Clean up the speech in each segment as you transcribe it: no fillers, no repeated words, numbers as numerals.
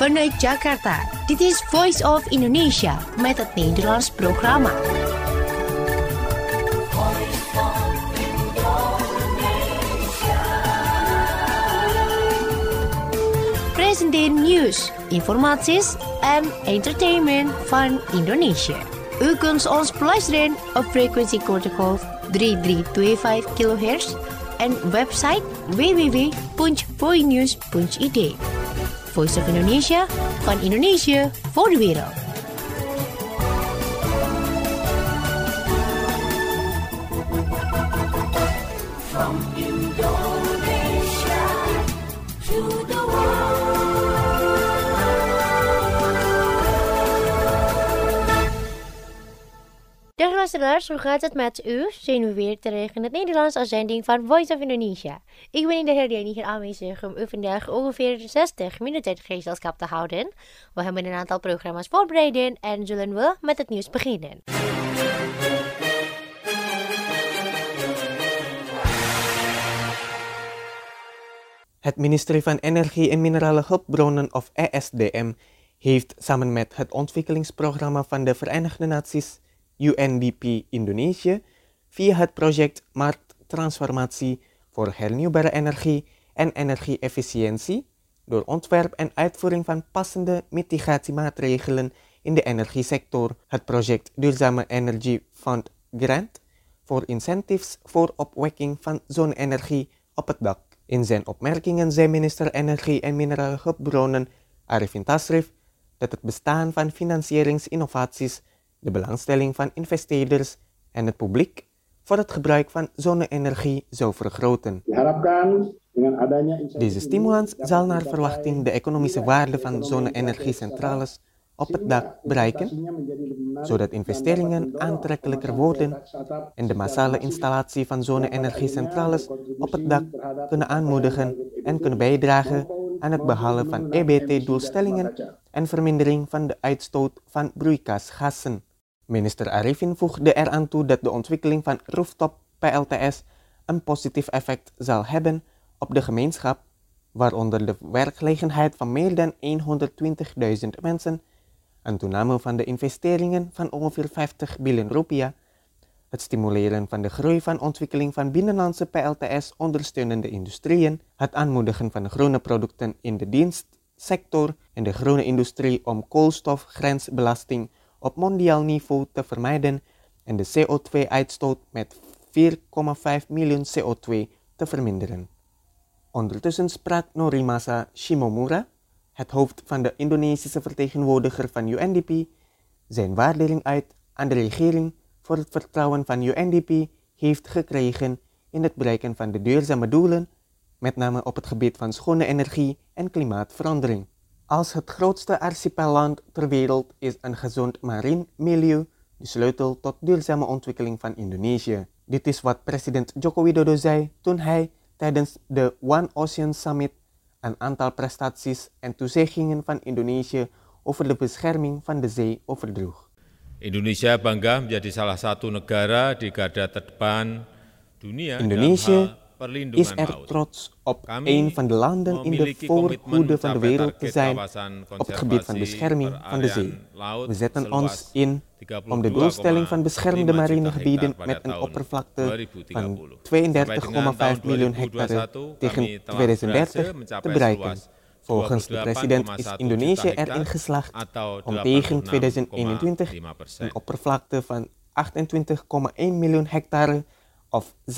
Vanuit Jakarta, dit is Voice of Indonesia met het Nederlands programma. Presenteren nieuws, informaties en entertainment van Indonesië. U kunt ons beluisteren op frequentiegolf 3325 kHz en website www.voinews.id. Voice of Indonesia, van Indonesië voor de wereld. From Indonesia to the world. Dag luisteraars, hoe gaat het met u? Zijn we weer terug in het Nederlands uitzending van Voice of Indonesia. Ik ben in de herdenking hier aanwezig om u vandaag ongeveer 60 minuten gezelschap te houden. We hebben een aantal programma's voorbereid en zullen we met het nieuws beginnen. Het ministerie van Energie en Minerale Hulpbronnen of ESDM heeft samen met het ontwikkelingsprogramma van de Verenigde Naties UNDP Indonesië via het project Markttransformatie voor hernieuwbare energie en energie-efficiëntie door ontwerp en uitvoering van passende mitigatiemaatregelen in de energiesector het project Duurzame Energy Fund Grant voor incentives voor opwekking van zonne-energie op het dak. In zijn opmerkingen zei minister Energie en Minerale Hulpbronnen Arifin Tasrif dat het bestaan van financieringsinnovaties de belangstelling van investeerders en het publiek voor het gebruik van zonne-energie zou vergroten. Deze stimulans zal naar verwachting de economische waarde van zonne-energiecentrales op het dak bereiken, zodat investeringen aantrekkelijker worden en de massale installatie van zonne-energiecentrales op het dak kunnen aanmoedigen en kunnen bijdragen aan het behalen van EBT-doelstellingen en vermindering van de uitstoot van broeikasgassen. Minister Arifin voegde eraan toe dat de ontwikkeling van rooftop PLTS een positief effect zal hebben op de gemeenschap, waaronder de werkgelegenheid van meer dan 120.000 mensen, een toename van de investeringen van ongeveer 50 biljoen rupiah, het stimuleren van de groei van ontwikkeling van binnenlandse PLTS ondersteunende industrieën, het aanmoedigen van de groene producten in de dienstsector en de groene industrie om koolstofgrensbelasting op mondiaal niveau te vermijden en de CO2-uitstoot met 4,5 miljoen CO2 te verminderen. Ondertussen sprak Norimasa Shimomura, het hoofd van de Indonesische vertegenwoordiger van UNDP, zijn waardering uit aan de regering voor het vertrouwen van UNDP heeft gekregen in het bereiken van de duurzame doelen, met name op het gebied van schone energie en klimaatverandering. Als het grootste archipelland ter wereld is een gezond marien milieu de sleutel tot duurzame ontwikkeling van Indonesië. Dit is wat president Joko Widodo zei toen hij tijdens de One Ocean Summit een aantal prestaties en toezeggingen van Indonesië over de bescherming van de zee overdroeg. Indonesia bangga menjadi salah satu negara di garda terdepan dunia. Indonesië is er trots op een van de landen in de voorhoede van de wereld te zijn op het gebied van bescherming van de zee. We zetten ons in om de doelstelling van beschermde mariene gebieden met een oppervlakte van 32,5 miljoen hectare tegen 2030 te bereiken. Volgens de president is Indonesië erin geslaagd om tegen 2021 een oppervlakte van 28,1 miljoen hectare of 86,5%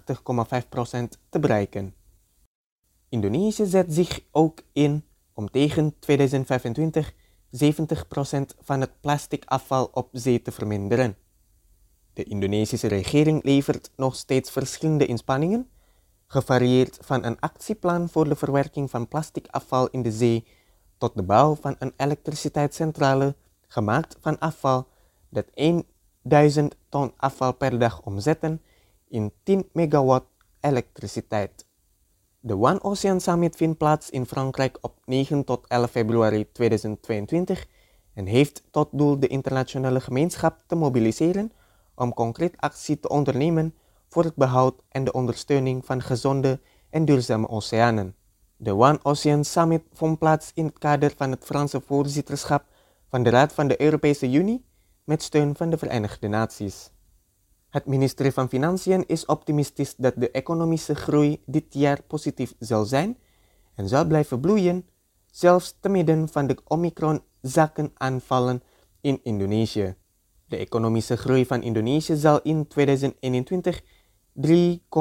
te bereiken. Indonesië zet zich ook in om tegen 2025 70% van het plastic afval op zee te verminderen. De Indonesische regering levert nog steeds verschillende inspanningen, gevarieerd van een actieplan voor de verwerking van plastic afval in de zee tot de bouw van een elektriciteitscentrale gemaakt van afval dat 1000 ton afval per dag omzetten in 10 megawatt elektriciteit. De One Ocean Summit vindt plaats in Frankrijk op 9 tot 11 februari 2022 en heeft tot doel de internationale gemeenschap te mobiliseren om concreet actie te ondernemen voor het behoud en de ondersteuning van gezonde en duurzame oceanen. De One Ocean Summit vond plaats in het kader van het Franse voorzitterschap van de Raad van de Europese Unie met steun van de Verenigde Naties. Het ministerie van Financiën is optimistisch dat de economische groei dit jaar positief zal zijn en zal blijven bloeien, zelfs te midden van de Omicron-zakkenaanvallen in Indonesië. De economische groei van Indonesië zal in 2021 3,69%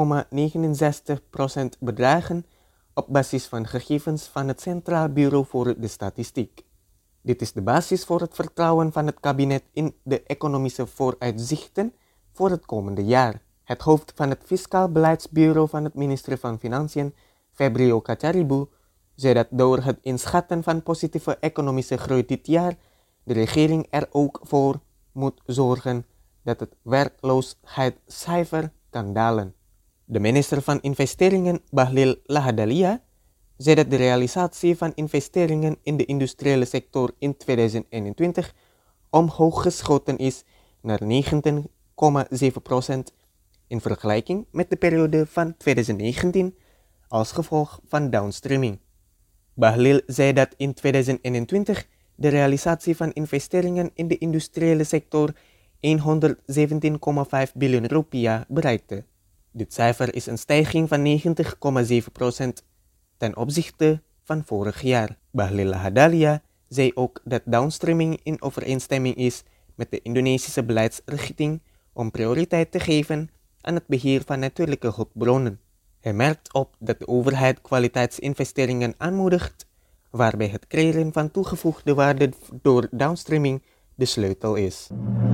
bedragen op basis van gegevens van het Centraal Bureau voor de Statistiek. Dit is de basis voor het vertrouwen van het kabinet in de economische vooruitzichten voor het komende jaar. Het hoofd van het Fiscaal Beleidsbureau van het ministerie van Financiën, Febrio Kacaribu, zei dat door het inschatten van positieve economische groei dit jaar, de regering er ook voor moet zorgen dat het werkloosheidscijfer kan dalen. De minister van Investeringen, Bahlil Lahadalia, zei dat de realisatie van investeringen in de industriële sector in 2021 omhoog geschoten is naar 19,7% in vergelijking met de periode van 2019 als gevolg van downstreaming. Bahlil zei dat in 2021 de realisatie van investeringen in de industriële sector 117,5 biljoen rupiah bereikte. Dit cijfer is een stijging van 90,7% ten opzichte van vorig jaar. Bahlil Lahadalia zei ook dat downstreaming in overeenstemming is met de Indonesische beleidsrichting om prioriteit te geven aan het beheer van natuurlijke hulpbronnen. Hij merkt op dat de overheid kwaliteitsinvesteringen aanmoedigt, waarbij het creëren van toegevoegde waarde door downstreaming de sleutel is.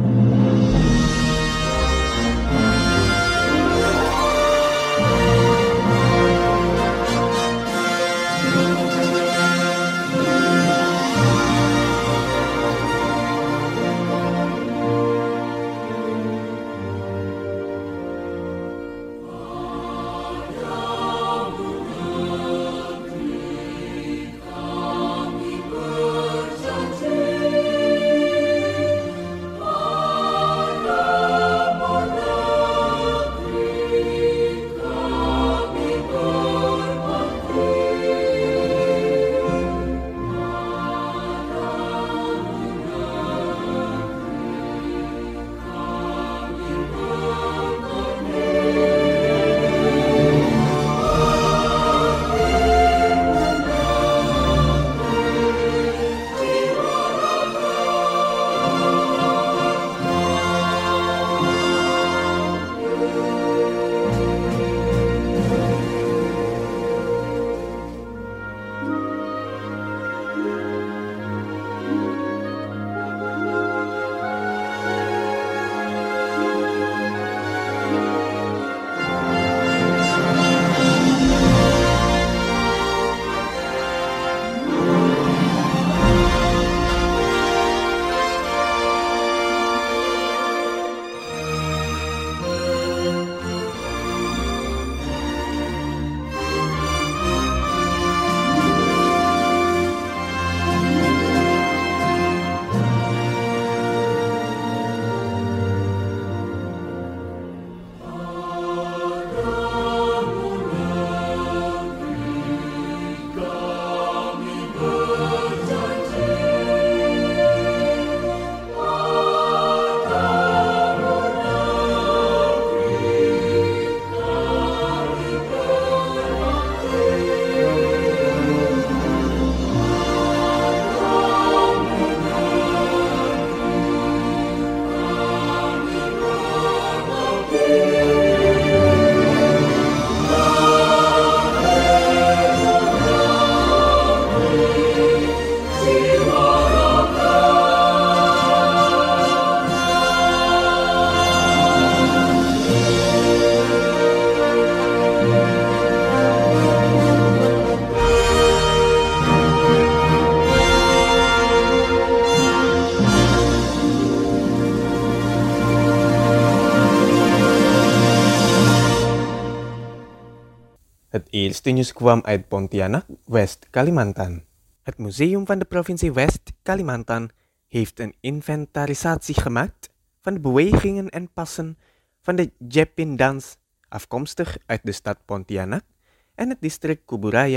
Het eerste nieuws kwam uit Pontianak, West Kalimantan. Het museum van de provincie West Kalimantan heeft een inventarisatie gemaakt van de bewegingen en passen van de Jepin dans, afkomstig uit de stad Pontianak en het district Kuburaya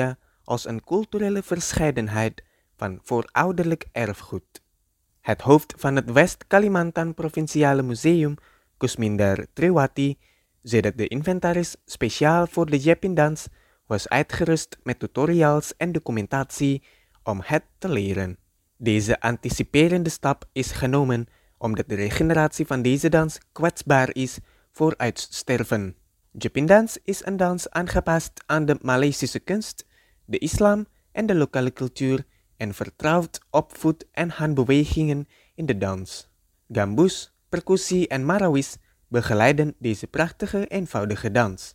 als een culturele verscheidenheid van voorouderlijk erfgoed. Het hoofd van het West-Kalimantan Provinciale Museum, Kusminder Triwati, zei dat de inventaris speciaal voor de Jepindans was uitgerust met tutorials en documentatie om het te leren. Deze anticiperende stap is genomen omdat de regeneratie van deze dans kwetsbaar is voor uitsterven. Jepindans is een dans aangepast aan de Maleisische kunst, de islam en de lokale cultuur en vertrouwt op voet- en handbewegingen in de dans. Gambus, percussie en marawis begeleiden deze prachtige, eenvoudige dans.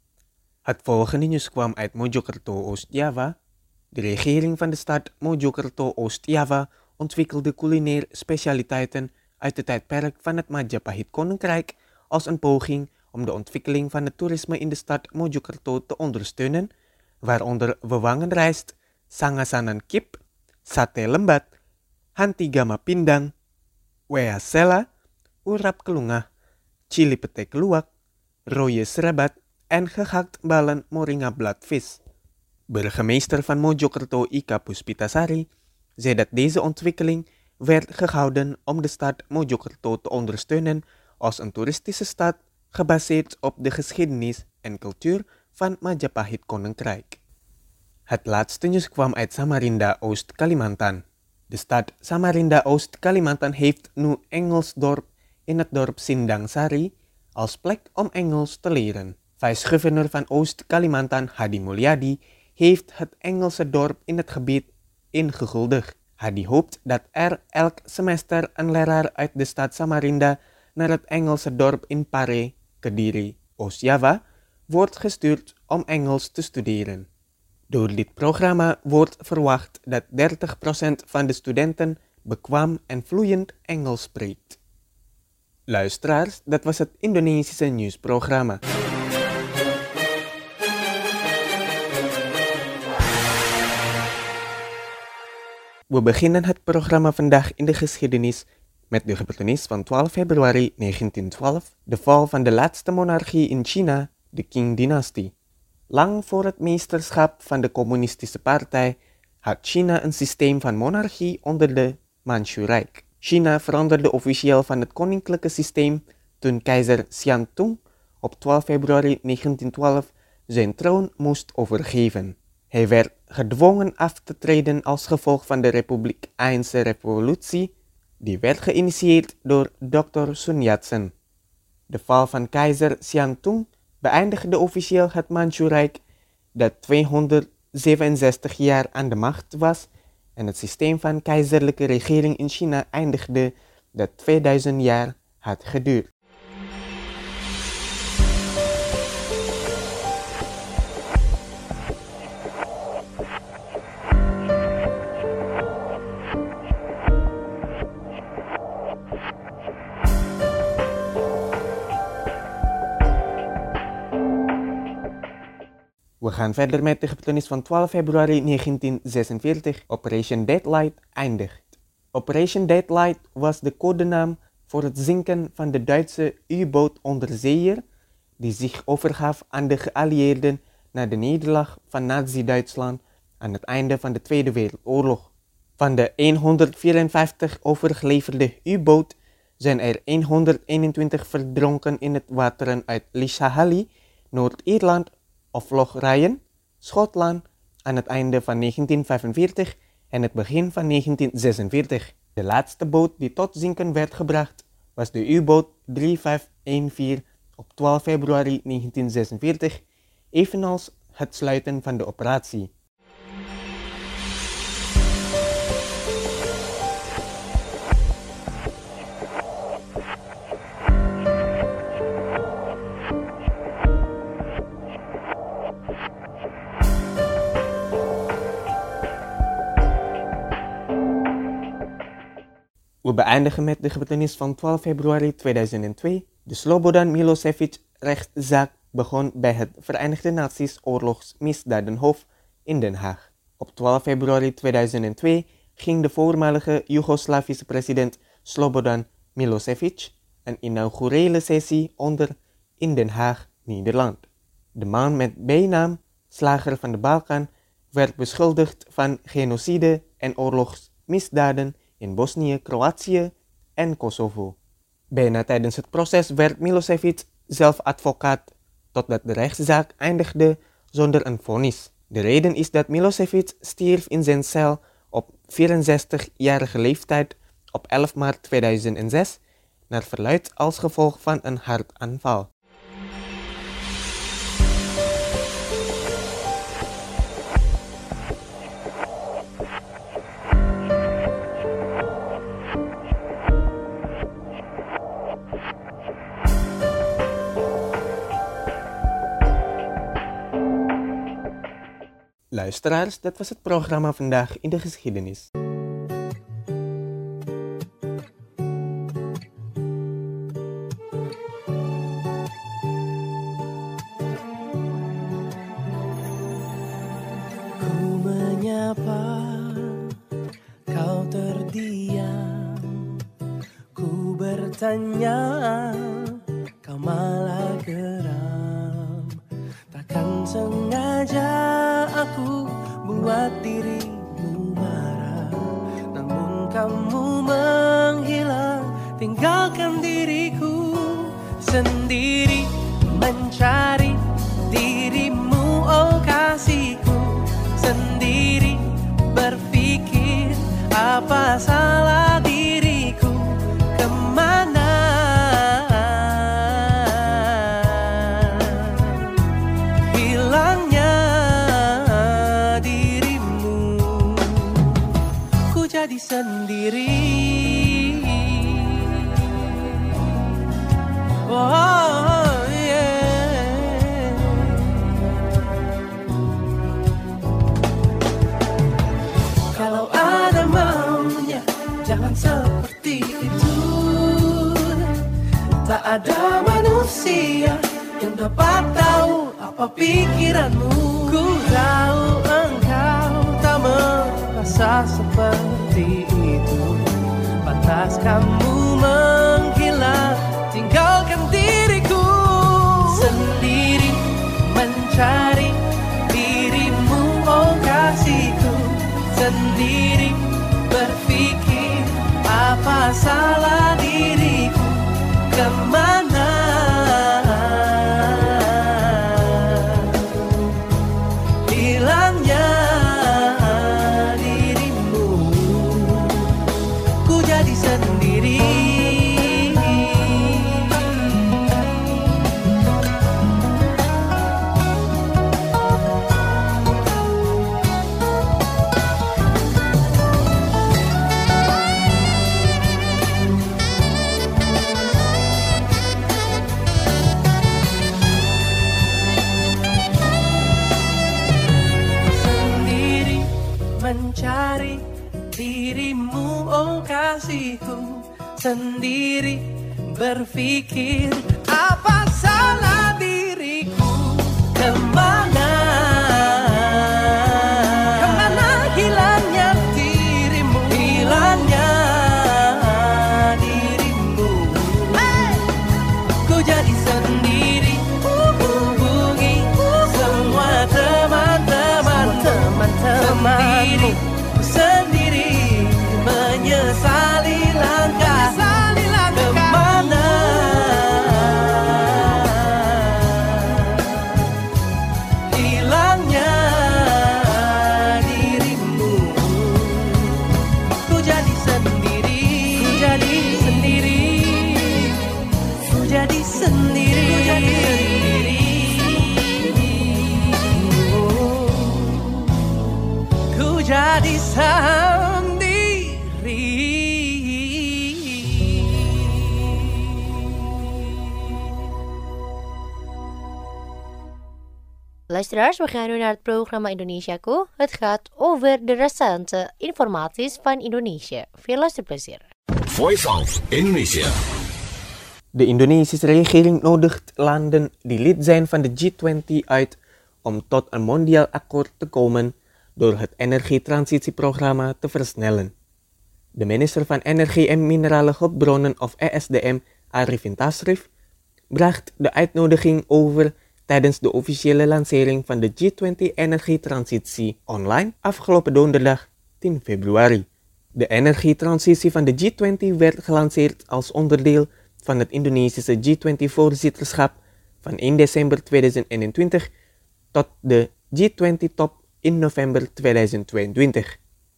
Het volgende nieuws kwam uit Mojokerto, Oost-Java. De regering van de stad Mojokerto, Oost-Java ontwikkelde culinair specialiteiten uit het tijdperk van het Majapahit Koninkrijk als een poging om de ontwikkeling van het toerisme in de stad Mojokerto te ondersteunen, waaronder wewangenrijst, sangasanan kip, sate lembat, hantigama pindang, wea sela, urap kelungah, chili petek luwak, rode serabat en gehakt ballen moringa bladvis. Burgemeester van Mojokerto Ika Puspitasari zei dat deze ontwikkeling werd gehouden om de stad Mojokerto te ondersteunen als een toeristische stad gebaseerd op de geschiedenis en cultuur van Majapahit Koninkrijk. Het laatste nieuws kwam uit Samarinda, Oost-Kalimantan. De stad Samarinda, Oost-Kalimantan heeft nu Engelsdorp in het dorp Sindangsari als plek om Engels te leren. Vice-gouverneur van Oost-Kalimantan, Hadi Mulyadi, heeft het Engelse dorp in het gebied ingehuldigd. Hadi hoopt dat er elk semester een leraar uit de stad Samarinda naar het Engelse dorp in Pare, Kediri, Oost-Java, wordt gestuurd om Engels te studeren. Door dit programma wordt verwacht dat 30% van de studenten bekwaam en vloeiend Engels spreekt. Luisteraars, dat was het Indonesische nieuwsprogramma. We beginnen het programma vandaag in de geschiedenis met de gebeurtenis van 12 februari 1912, de val van de laatste monarchie in China, de Qing-dynastie. Lang voor het meesterschap van de communistische partij had China een systeem van monarchie onder de Manchu-rijk. China veranderde officieel van het koninklijke systeem toen keizer Xiantung op 12 februari 1912 zijn troon moest overgeven. Hij werd gedwongen af te treden als gevolg van de Republikeinse revolutie, die werd geïnitieerd door Dr. Sun Yat-sen. De val van keizer Xiantung beëindigde officieel het Manchu-rijk, dat 267 jaar aan de macht was, en het systeem van keizerlijke regering in China eindigde dat 2000 jaar had geduurd. We gaan verder met de gebeurtenis van 12 februari 1946. Operation Deadlight eindigt. Operation Deadlight was de codenaam voor het zinken van de Duitse U-boot-onderzeeër die zich overgaf aan de geallieerden na de nederlaag van Nazi-Duitsland aan het einde van de Tweede Wereldoorlog. Van de 154 overgeleverde U-boot zijn er 121 verdronken in het wateren uit Lishahalli, Noord-Ierland, of Loch Ryan, Schotland, aan het einde van 1945 en het begin van 1946. De laatste boot die tot zinken werd gebracht was de U-boot 3514 op 12 februari 1946, evenals het sluiten van de operatie. We beëindigen met de gebeurtenis van 12 februari 2002. De Slobodan Milošević-rechtszaak begon bij het Verenigde Naties Oorlogsmisdadenhof in Den Haag. Op 12 februari 2002 ging de voormalige Joegoslavische president Slobodan Milošević een inaugurele sessie onder in Den Haag, Nederland. De man met bijnaam Slager van de Balkan werd beschuldigd van genocide en oorlogsmisdaden in Bosnië, Kroatië en Kosovo. Bijna tijdens het proces werd Milošević zelf advocaat totdat de rechtszaak eindigde zonder een vonnis. De reden is dat Milošević stierf in zijn cel op 64-jarige leeftijd op 11 maart 2006 naar verluidt als gevolg van een hartaanval. Luisteraars, dat was het programma Vandaag in de Geschiedenis. Ku menyapa, kau terdiam. Ku bertanya, kau malah geram. Takkan sengaja aku buat dirimu marah, namun kamu menghilang, tinggalkan diriku sendiri mencari dirimu, oh kasihku, sendiri berpikir apa salah diriku, kemana hilangnya dirimu, ku jadi sendiri. Oh yeah. Kalau ada maunya, jangan seperti itu. Tak ada manusia yang dapat tahu apa pikiranmu. Ku tahu engkau tak merasa seperti itu. Pantas kamu menghilang, tinggalkan diriku sendiri mencari dirimu, oh kasihku, sendiri berpikir apa salah diriku, kemana hilangnya dirimu, ku jadi sendiri. Mencari dirimu, oh kasihku, sendiri berpikir apa salah diriku, kemana hilangnya dirimu, hilangnya dirimu, hey! Ku jadi sendiri, hubungi semua teman-temanmu, sendiri menyesali langkah, kemana hilangnya dirimu, ku jadi sendiri, ku jadi sendiri, ku jadi sendiri, ku jadi sendiri. Jadi sendiri. Luisteraars, we gaan nu naar het programma Indonesiaku. Het gaat over de recente informaties van Indonesië. Veel luisterplezier. Voice of Indonesia. De Indonesische regering nodigt landen die lid zijn van de G20 uit om tot een mondiaal akkoord te komen door het energietransitieprogramma te versnellen. De minister van Energie en Minerale Hulpbronnen of ESDM, Arifin Tasrif, bracht de uitnodiging over tijdens de officiële lancering van de G20 Energietransitie online afgelopen donderdag 10 februari. De energietransitie van de G20 werd gelanceerd als onderdeel van het Indonesische G20-voorzitterschap van 1 december 2021 tot de G20-top in november 2022.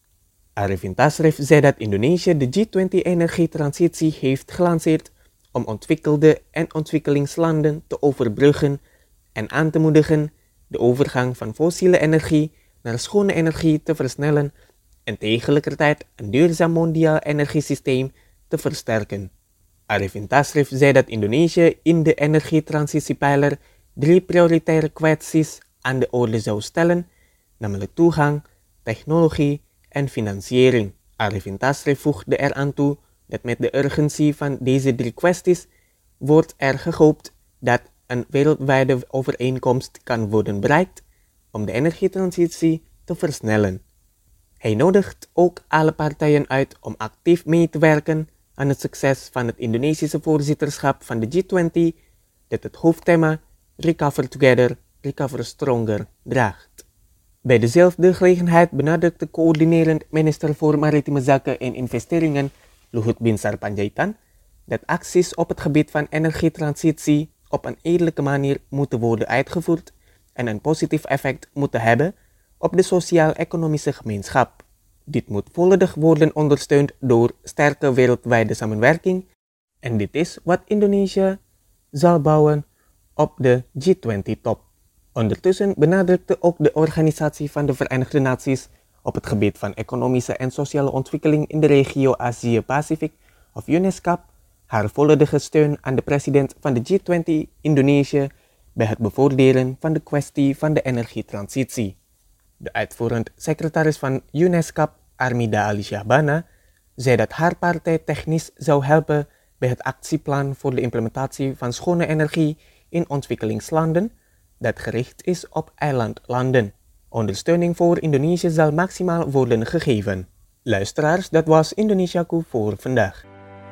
Arifin Tasrif zei dat Indonesië de G20-energietransitie heeft gelanceerd om ontwikkelde en ontwikkelingslanden te overbruggen en aan te moedigen de overgang van fossiele energie naar schone energie te versnellen en tegelijkertijd een duurzaam mondiaal energiesysteem te versterken. Arifin Tasrif zei dat Indonesië in de energietransitiepijler 3 prioritaire kwesties aan de orde zou stellen, namelijk toegang, technologie en financiering. Arifin Tasrif voegde eraan toe dat met de urgentie van deze 3 kwesties wordt er gehoopt dat een wereldwijde overeenkomst kan worden bereikt om de energietransitie te versnellen. Hij nodigt ook alle partijen uit om actief mee te werken aan het succes van het Indonesische voorzitterschap van de G20 dat het hoofdthema Recover Together, Recover Stronger draagt. Bij dezelfde gelegenheid benadrukte coördinerend minister voor Maritieme Zaken en Investeringen Luhut Binsar Panjaitan dat acties op het gebied van energietransitie op een eerlijke manier moeten worden uitgevoerd en een positief effect moeten hebben op de sociaal-economische gemeenschap. Dit moet volledig worden ondersteund door sterke wereldwijde samenwerking en dit is wat Indonesië zal bouwen op de G20-top. Ondertussen benadrukte ook de Organisatie van de Verenigde Naties op het gebied van economische en sociale ontwikkeling in de regio Azië-Pacific, of UNESCAP, haar volledige steun aan de president van de G20 Indonesië bij het bevorderen van de kwestie van de energietransitie. De uitvoerend secretaris van UNESCAP, Armida Ali Shahbana, zei dat haar partij technisch zou helpen bij het actieplan voor de implementatie van schone energie in ontwikkelingslanden dat gericht is op eilandlanden. Ondersteuning voor Indonesië zal maximaal worden gegeven. Luisteraars, dat was Indonesiaku voor vandaag.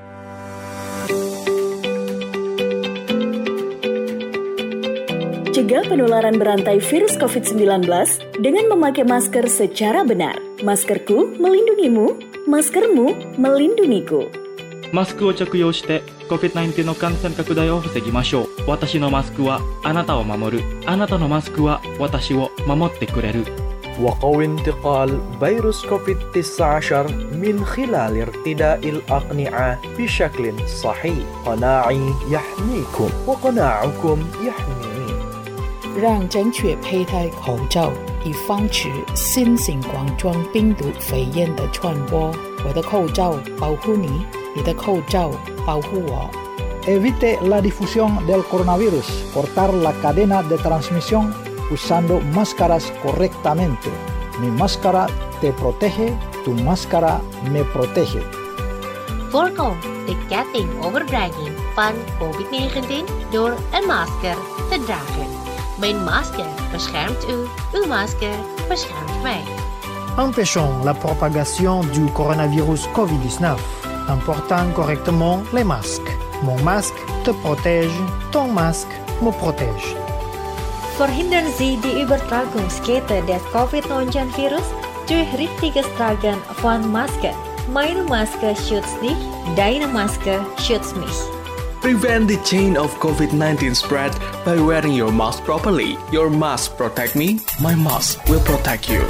Cegah penularan berantai virus COVID-19 dengan memakai masker secara benar. Maskerku melindungimu, maskermu melindungiku. マスクを着用して COVID-19 の感染拡大を防ぎましょう。私のマスクはあなたを守る。あなたのマスクは私を守ってくれる。 وقوي انتقال فيروس كوفيد-19 من خلال ارتداء الأقنعة بشكل صحيح. قناعي يحميكم وقناعكم يحميني. 让正确佩戴口罩，以防止新型冠状病毒肺炎的传播。我的口罩保护你，你的口罩保护我。 Evite la difusión del coronavirus. Cortar la cadena de transmisión usando máscaras correctamente. Mi máscara te protege, tu máscara me protege. Voorkom de kettingoverdraging van COVID-19 door een masker te dragen. Mijn masker beschermt u, uw masker beschermt mij. Empêchons la propagation du coronavirus COVID-19 en portant correctement les masques. Mon masque te protège, ton masque me protège. Verhindern Sie die Übertragungskette des Covid-19-Virus durch richtiges Tragen von Masken. Meine Maske schützt dich, deine Maske schützt mich. Prevent the chain of COVID-19 spread by wearing your mask properly. Your mask protect me, my mask will protect you.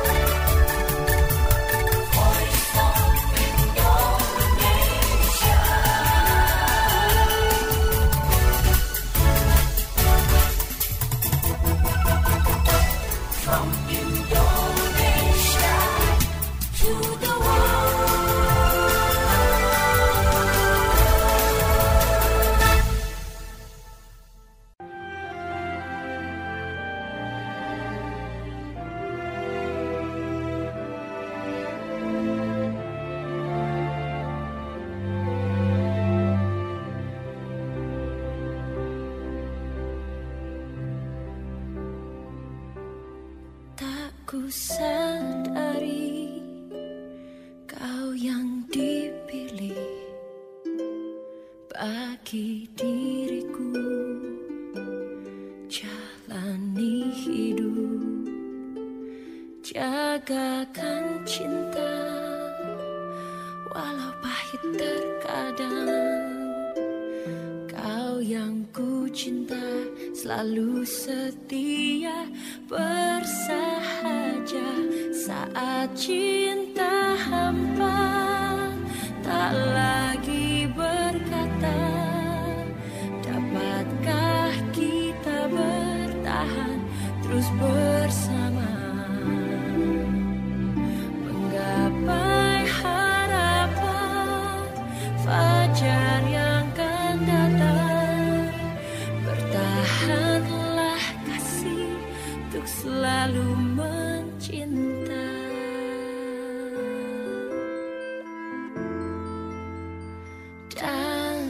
Ku sadari kau yang dipilih bagi diriku. Banggakan cinta walau pahit terkadang. Kau yang ku cinta selalu setia bersahaja saat cinta hampa tak lagi berkata. Dapatkah kita bertahan terus bersama, menggapai harapan fajar yang akan datang. Bertahanlah kasih untuk selalu mencinta. Dan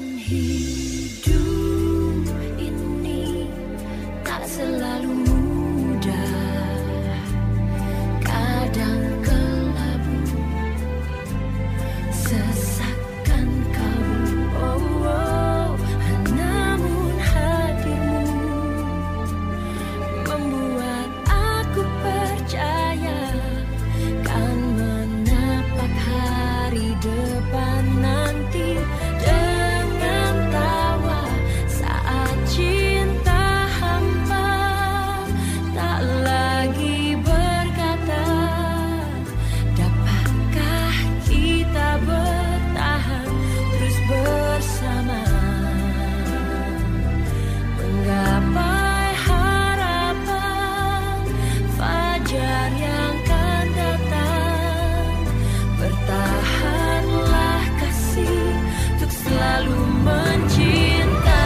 hidup ini tak selalu mudah, kadang kelabu, sesakkan kalbu. Namun hadirmu membuat aku percaya kan menapak hari depan nanti dengan tawa saat cinta hampa tak lagi berkata. Dapatkah kita bertahan terus bersama, menggapai harapan fajar yang akan datang. Bertahanlah kasih untuk selalu mencinta.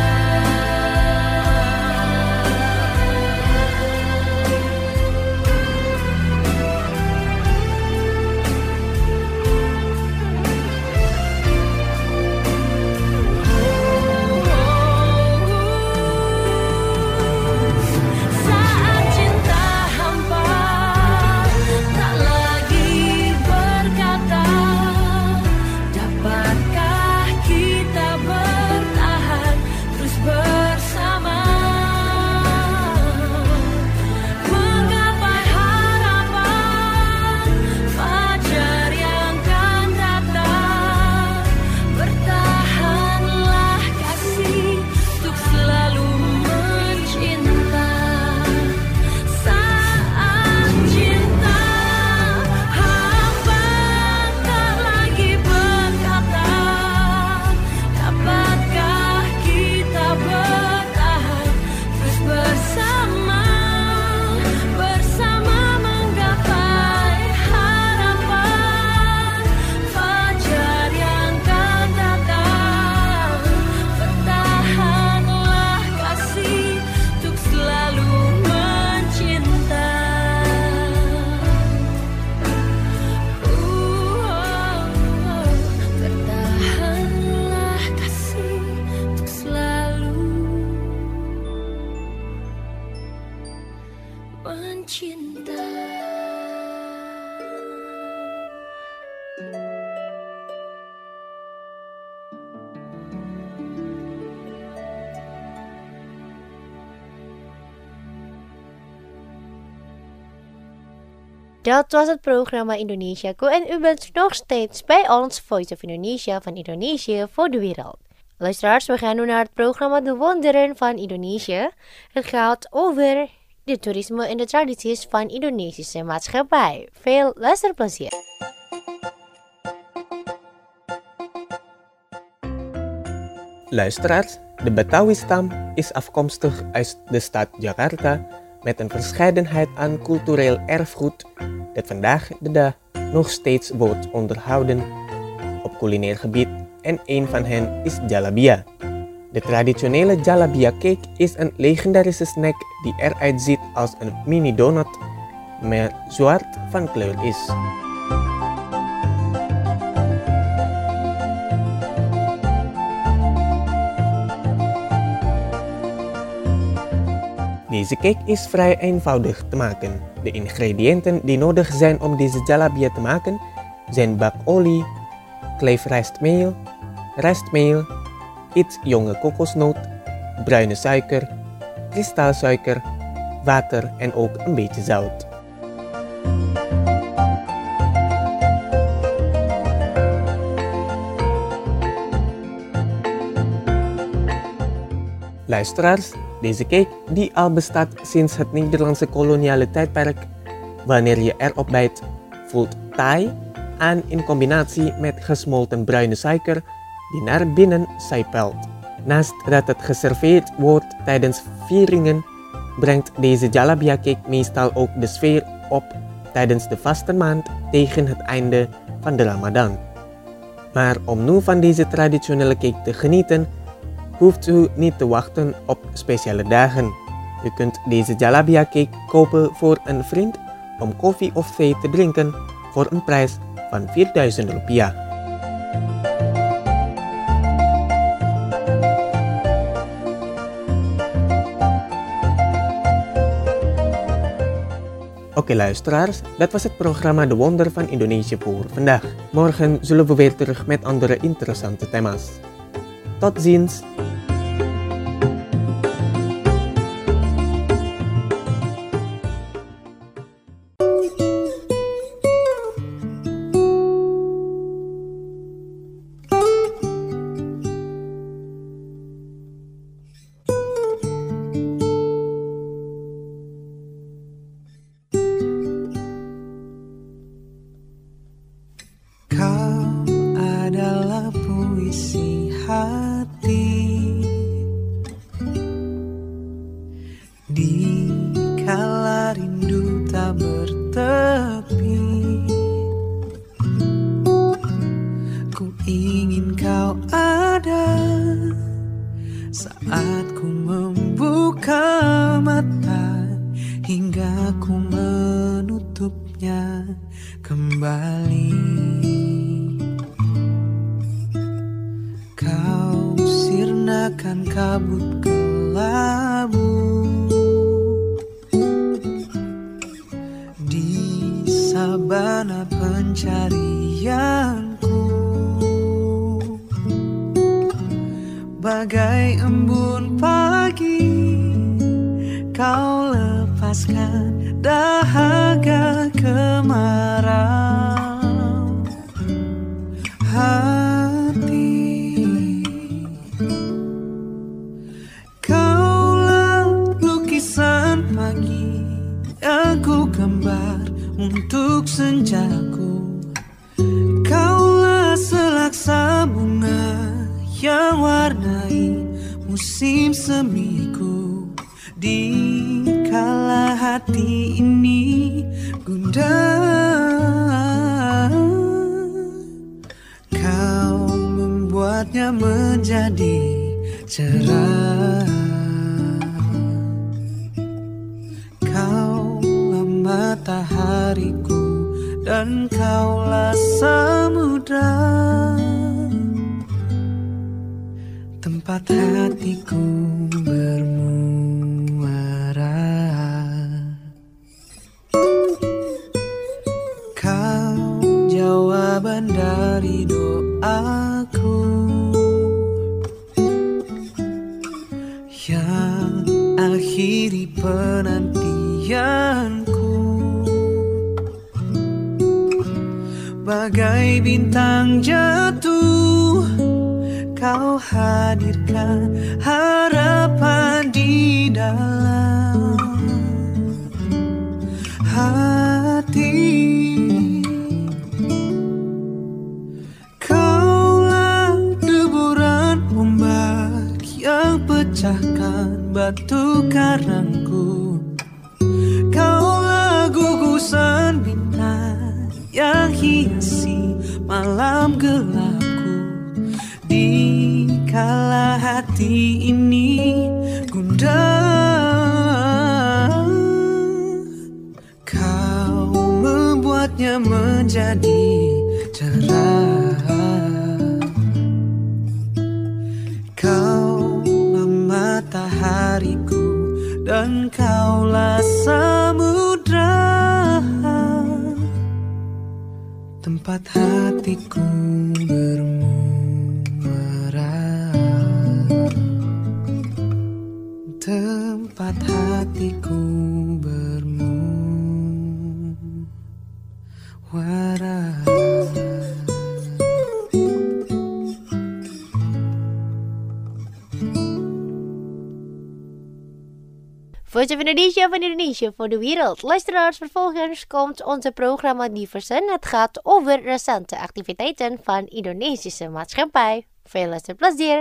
Saat cinta hampa tak lagi berkata. Dapatkah kita bertahan terus bersama, menggapai harapan fajar yang akan datang. Bertahanlah kasih untuk selalu mencinta. Saat cinta hampa tak lagi berkata. Dapatkah kita bertahan terus bersama, bersama menggapai harapan fajar yang akan datang. Bertahanlah kasih untuk selalu mencinta. Bertahanlah kasih untuk selalu mencinta. Dat was het programma Indonesiaku en u bent nog steeds bij ons Voice of Indonesia van Indonesië voor de wereld. Luisteraars, we gaan nu naar het programma De Wonderen van Indonesië. Het gaat over de toerisme en de tradities van Indonesische maatschappij. Veel luisterplezier. Luisteraars, de Betawi-stam is afkomstig uit de stad Jakarta met een verscheidenheid aan cultureel erfgoed dat vandaag de dag nog steeds wordt onderhouden op culinair gebied en een van hen is jalabia. De traditionele jalabia cake is een legendarische snack die eruit ziet als een mini donut, maar zwart van kleur is. Deze cake is vrij eenvoudig te maken. De ingrediënten die nodig zijn om deze jalabia te maken zijn bakolie, kleef rijstmeel, iets jonge kokosnoot, bruine suiker, kristalsuiker, water en ook een beetje zout. Luisteraars, deze cake die al bestaat sinds het Nederlandse koloniale tijdperk, wanneer je erop bijt, voelt taai aan in combinatie met gesmolten bruine suiker die naar binnen sijpelt. Naast dat het geserveerd wordt tijdens vieringen, brengt deze jalabia cake meestal ook de sfeer op tijdens de vastenmaand tegen het einde van de Ramadan. Maar om nu van deze traditionele cake te genieten, hoeft u niet te wachten op speciale dagen. U kunt deze jalabia cake kopen voor een vriend om koffie of thee te drinken voor een prijs van Rp4.000. Oké luisteraars, dat was het programma De Wonder van Indonesië voor vandaag. Morgen zullen we weer terug met andere interessante thema's. Tot ziens! Bagai embun pagi, kau lepaskan dahaga kemarau hati. Kaulah lukisan pagi yang ku gambar untuk senjaku. Kaulah selaksa bunga yang warnai musim semiku. Di kala hati ini gundah, kau membuatnya menjadi cerah. Kaulah matahariku dan kaulah samudra, tempat hatiku bermuara. Kau jawaban dari doaku yang akhiri penantianku. Bagai bintang jatuh, kau hadirkan harapan di dalam hati. Kaulah deburan ombak yang pecahkan batu karangku. Kaulah gugusan bintang yang hiasi malam gelapku. Di kala hati ini gundah, kau membuatnya menjadi cerah. Kaulah matahariku dan kaulah samudra, tempat hatiku tempat hatiku bermuara. Voice of Indonesia van Indonesia voor de wereld. Luisteraars, vervolgens komt onze programma Diversen. Het gaat over recente activiteiten van Indonesische maatschappij. Veel luisterplezier.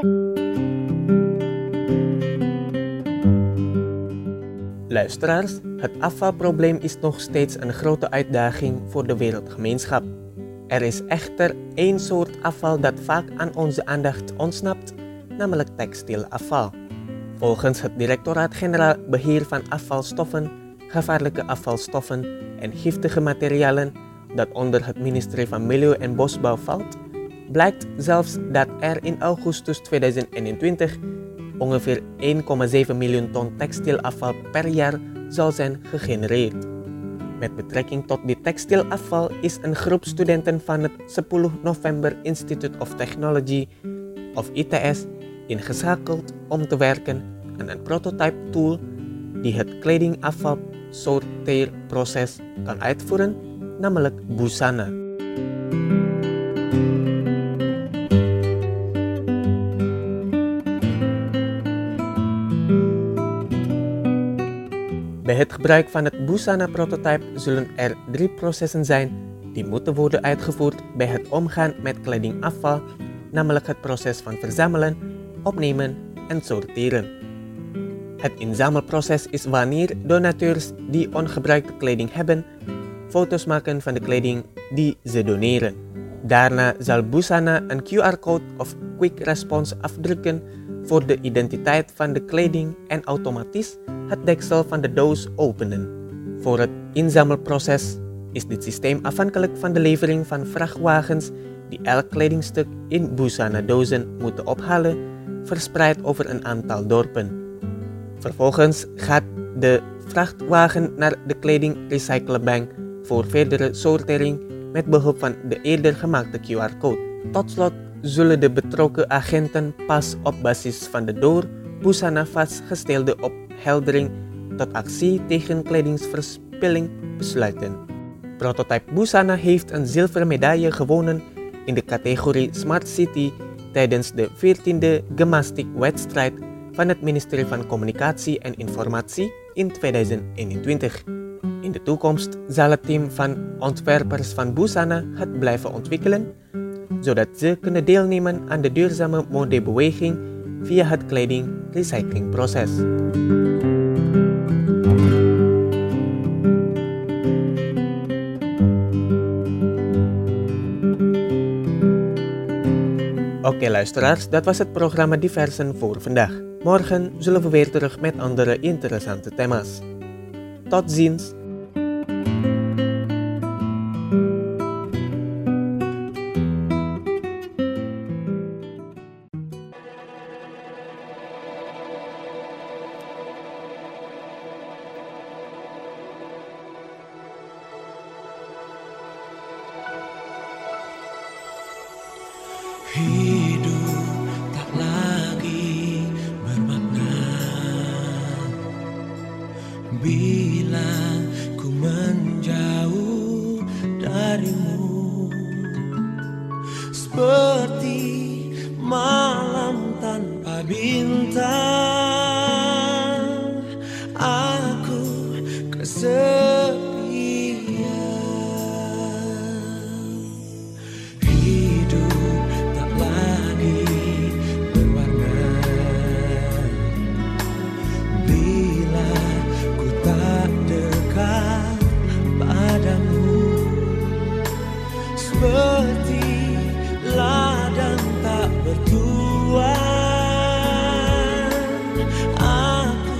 Luisteraars, het afvalprobleem is nog steeds een grote uitdaging voor de wereldgemeenschap. Er is echter één soort afval dat vaak aan onze aandacht ontsnapt, namelijk textielafval. Volgens het Directoraat-Generaal Beheer van Afvalstoffen, Gevaarlijke afvalstoffen en giftige materialen, dat onder het ministerie van Milieu en Bosbouw valt, blijkt zelfs dat er in augustus 2021 ongeveer 1,7 miljoen ton textielafval per jaar zal zijn gegenereerd. Met betrekking tot dit textielafval is een groep studenten van het 10 November Institute of Technology, of ITS, ingeschakeld om te werken aan een prototype tool die het kledingafval sorteerproces kan uitvoeren, namelijk Busana. Bij het gebruik van het Busana-prototype zullen er 3 processen zijn die moeten worden uitgevoerd bij het omgaan met kledingafval, namelijk het proces van verzamelen, opnemen en sorteren. Het inzamelproces is wanneer donateurs die ongebruikte kleding hebben, foto's maken van de kleding die ze doneren. Daarna zal Busana een QR-code of Quick Response afdrukken voor de identiteit van de kleding en automatisch het deksel van de doos openen. Voor het inzamelproces is dit systeem afhankelijk van de levering van vrachtwagens die elk kledingstuk in Busana-dozen moeten ophalen, verspreid over een aantal dorpen. Vervolgens gaat de vrachtwagen naar de kledingrecyclebank voor verdere sortering met behulp van de eerder gemaakte QR-code. Tot slot zullen de betrokken agenten pas op basis van de door Busana vastgestelde opheldering tot actie tegen kledingsverspilling besluiten. Prototype Busana heeft een zilveren medaille gewonnen in de categorie Smart City tijdens de 14e gymnastiek-wedstrijd van het ministerie van Communicatie en Informatie in 2021. In de toekomst zal het team van ontwerpers van Busana het blijven ontwikkelen, zodat ze kunnen deelnemen aan de duurzame modebeweging via het kledingrecyclingproces. Oké luisteraars, dat was het programma Diversen voor vandaag. Morgen zullen we weer terug met andere interessante thema's. Tot ziens! Hidup tak lagi bermakna bila ku menjauh darimu, seperti malam tanpa bintang. Aku kesepian. Seperti ladang tak bertuan, aku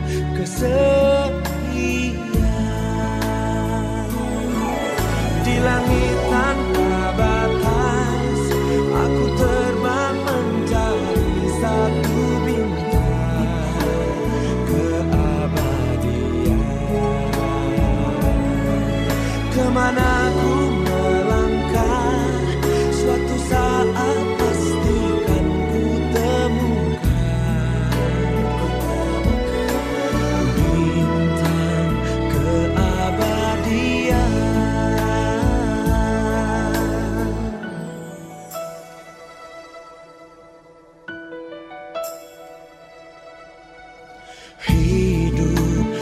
kesepian. Di langit tanpa batas, aku terbang menjadi satu bintang keabadian. Kemana ku suatu saat pastikan ku temukan bintang keabadian. Hidup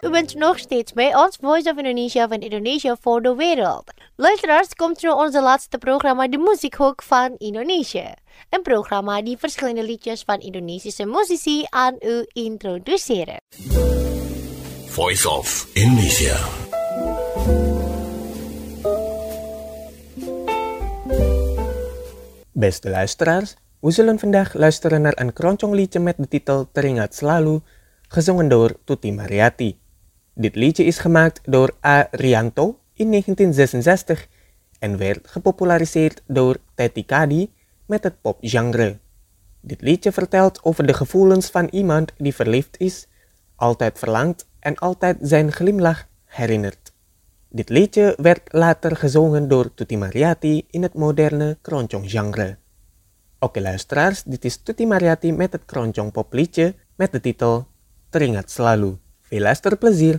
U bent nog steeds bij ons, Voice of Indonesia van Indonesia voor de wereld. Luisteraars, komt nu onze laatste programma, de Muziekhoek van Indonesië. Een programma die verschillende liedjes van Indonesische muzici aan u introduceren. Voice of Indonesia. Beste luisteraars, we zullen vandaag luisteren naar een kronjongliedje met de titel Teringat Selalu, gezongen door Tuti Mariyati. Dit liedje is gemaakt door A. Rianto in 1966 en werd gepopulariseerd door Teti Kadi met het popgenre. Dit liedje vertelt over de gevoelens van iemand die verliefd is, altijd verlangt en altijd zijn glimlach herinnert. Dit liedje werd later gezongen door Tuti Mariyati in het moderne kronjong-genre. Oké luisteraars, dit is Tuti Mariyati met het kronjong popliedje met de titel Teringat Selalu. Veel luisterplezier!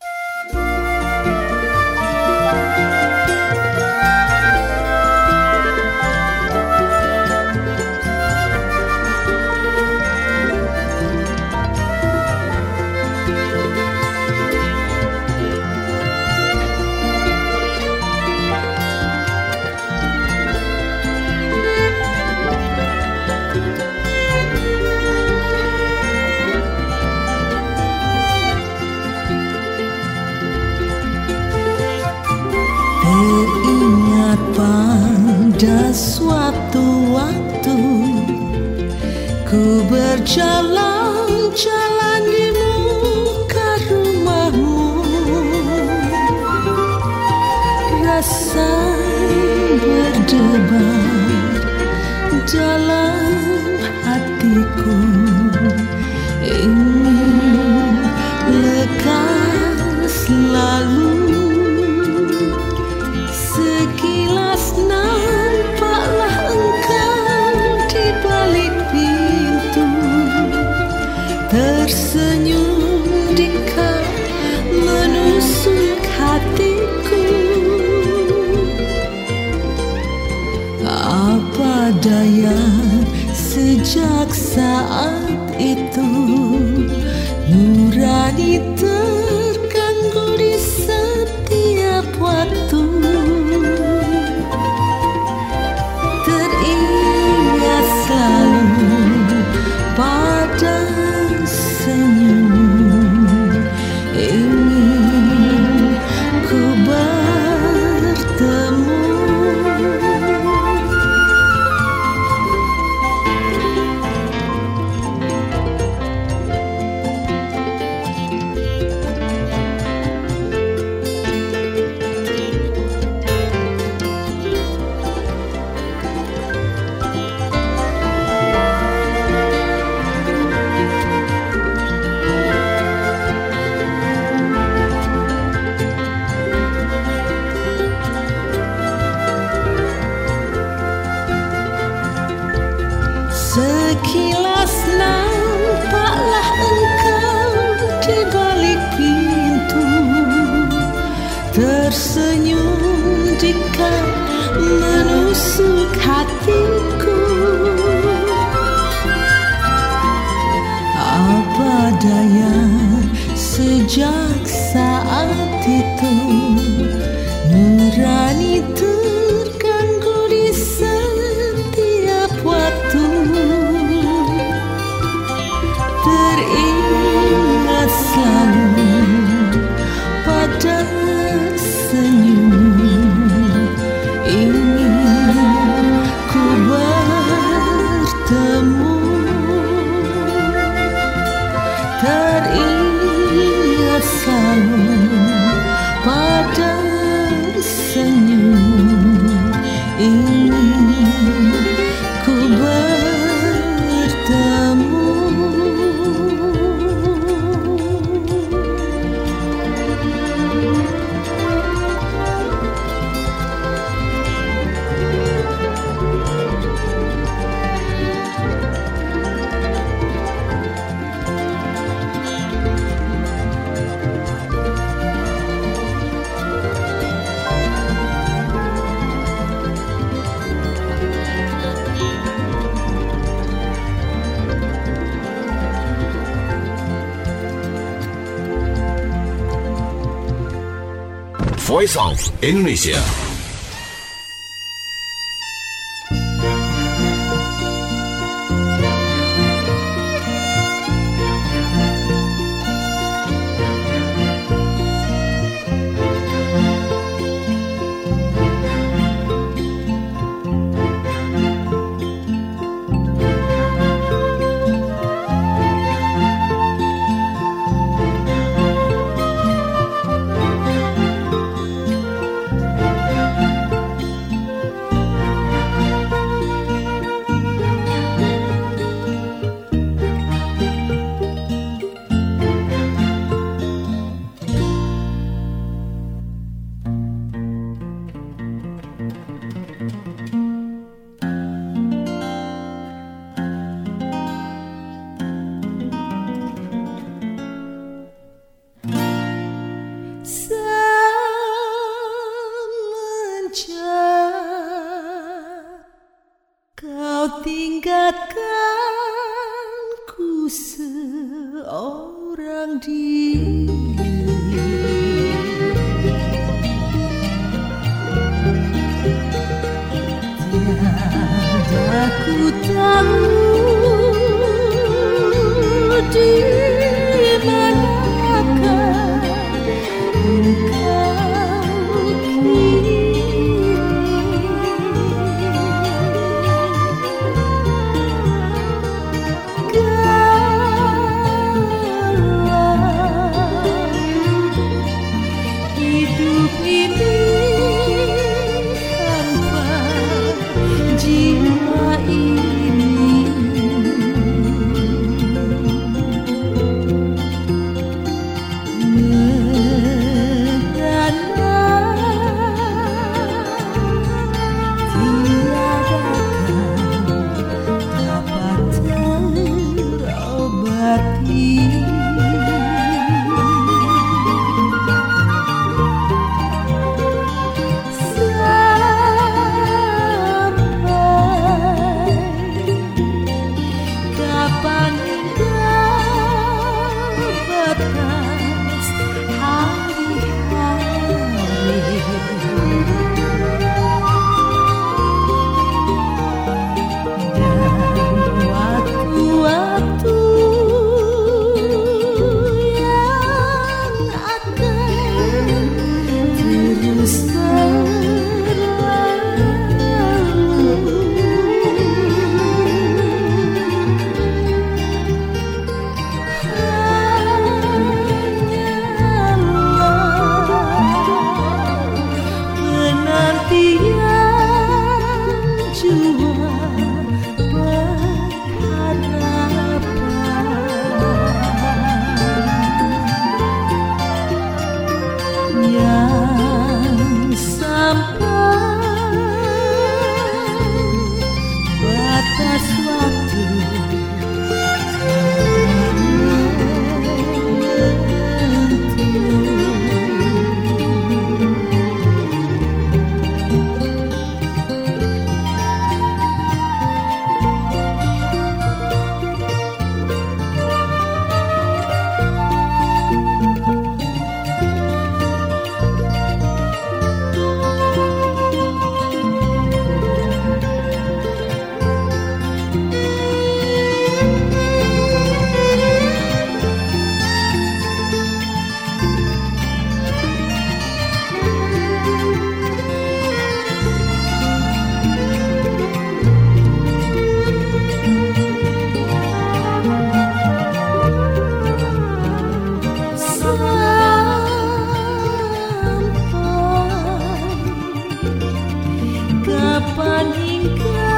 Teringat pada suatu waktu ku berjalan-jalan di muka rumahmu, rasa berdebar dalam hatiku, ingin lekas selalu. Sekilas nampaklah engkau di balik pintu, tersenyum dekat menusuk hatiku. Apa daya, sejak saat itu nurani terganggu di setiap waktu. Teringat selalu pada senyum, ingin ku bertemu. Sekilas nampaklah engkau di balik pintu, tersenyum dekat menusuk hatiku. Apa daya, sejak saat itu nurani terganggu di setiap waktu. Teringat selalu pada senyum, ingin ku bertemu. Teringat selalu pada senyum, ingin ku bertemu. Voice of Indonesia. Kau tinggalkanku seorang diri, tiada ku tahu di manakah engkau kini. Hidup ini tanpa jiwa ini, merana tiadakan dapat terobati. Kapan hingga batas hari-hari, dan waktu-waktu yang akan terus yang sampai batas waktu kapan hingga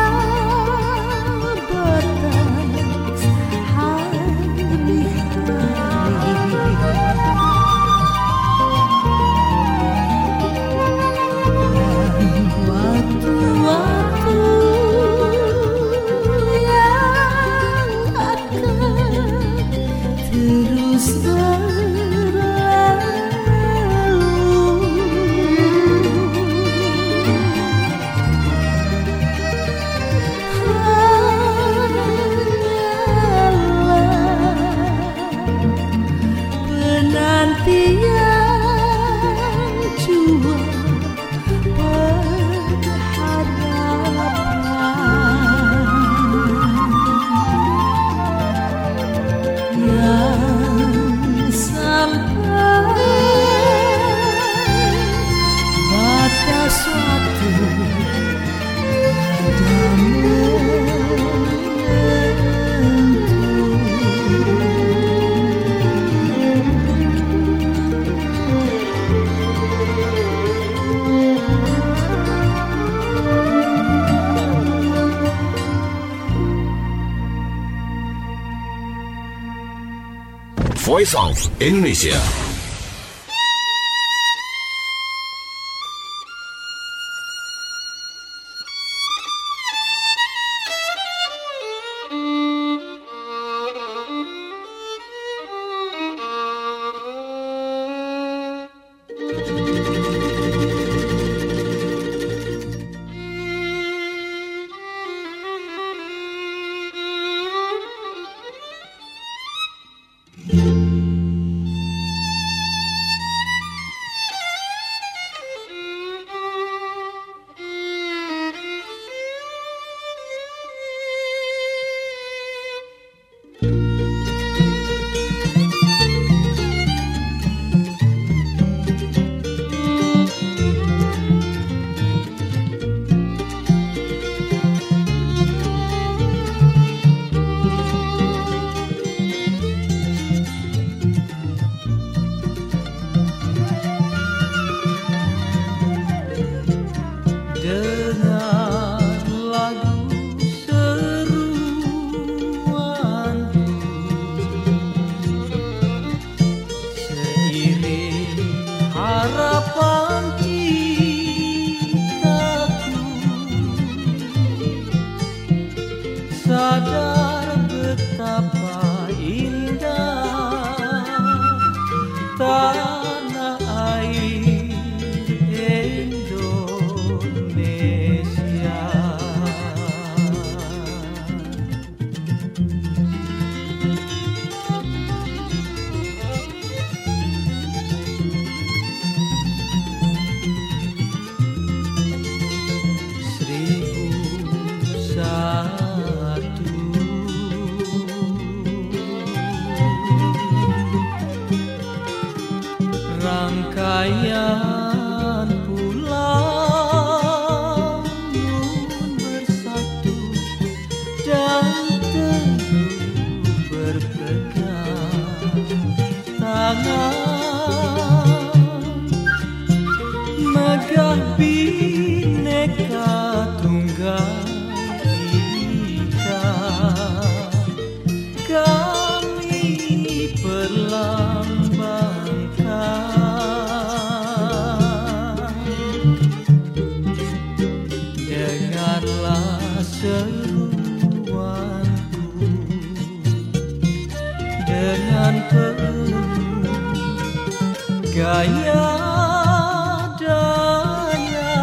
batas hari-hari, dan waktu-waktu yang akan terus berlalu. Voice of Indonesia. Sadar betapa indah tanah air Indonesia. Rangkaian pulau nun bersatu dan teguh berpegang tangan, megah Bhinneka Tunggal Ika, kami perlambangkan. Seruanku dengan penuh gaya daya,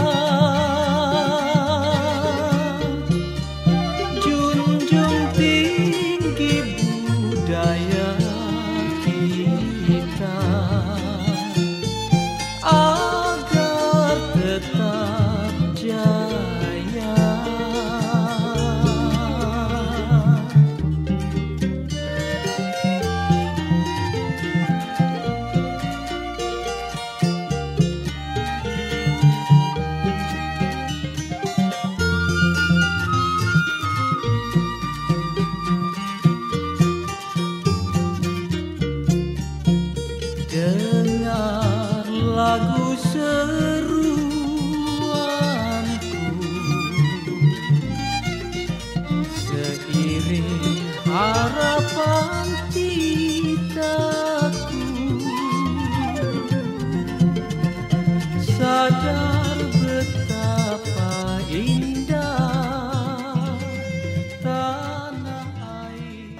junjung tinggi budaya kita agar tetap jaya. Dengar lagu seruanku, seiring harapan citaku, sadar betapa indah tanah air.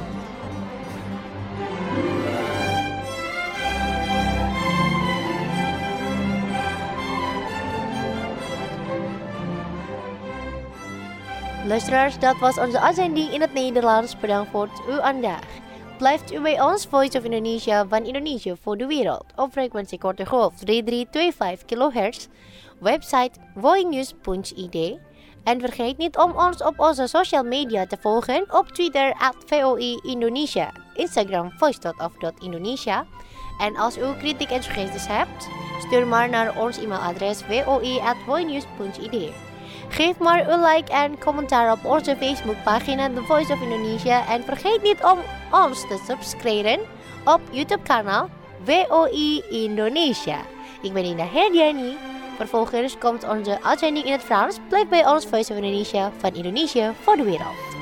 Luisteraars, dat was onze uitzending in het Nederlands. Bedankt voor uw aandacht. Blijft u bij ons, Voice of Indonesia van Indonesië voor de wereld. Op frequentie korte golf 3325 kHz. Website voinews.id. En vergeet niet om ons op onze social media te volgen. Op Twitter @VOI Indonesia. Instagram voice.of.indonesia. En als u kritiek en suggesties hebt, stuur maar naar ons e-mailadres voi@voinews.id. Geef maar een like en commentaar op onze Facebookpagina The Voice of Indonesia. En vergeet niet om ons te subscriben op YouTube-kanaal VOI Indonesia. Ik ben Indah Herdiani. Vervolgens komt onze uitzending in het Frans. Blijf bij ons Voice of Indonesia van Indonesië voor de wereld.